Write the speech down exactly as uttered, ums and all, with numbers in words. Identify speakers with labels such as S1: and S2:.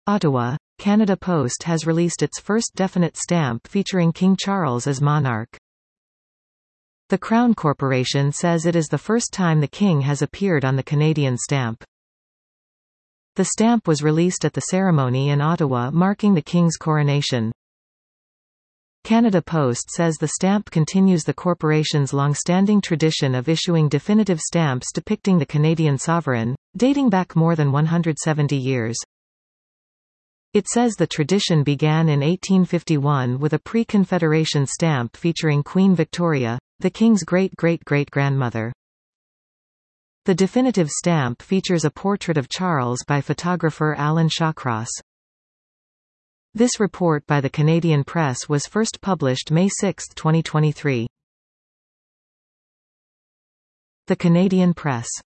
S1: Ottawa, Canada Post has released its first definite stamp featuring King Charles as monarch. The Crown Corporation says it is the first time the King has appeared on the Canadian stamp. The stamp was released at the ceremony in Ottawa marking the King's coronation. Canada Post says the stamp continues the corporation's long-standing tradition of issuing definitive stamps depicting the Canadian sovereign, dating back more than one hundred seventy years. It says the tradition began in eighteen fifty-one with a pre-Confederation stamp featuring Queen Victoria, the King's great-great-great-grandmother. The definitive stamp features a portrait of Charles by photographer Alan Shawcross. This report by the Canadian Press was first published May sixth, twenty twenty-three. The Canadian Press.